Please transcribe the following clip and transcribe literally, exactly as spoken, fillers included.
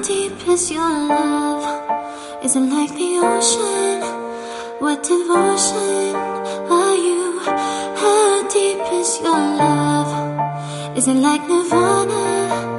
deep is your love? Is it like the ocean? What devotion are you? How deep is your love? Is it like Nirvana?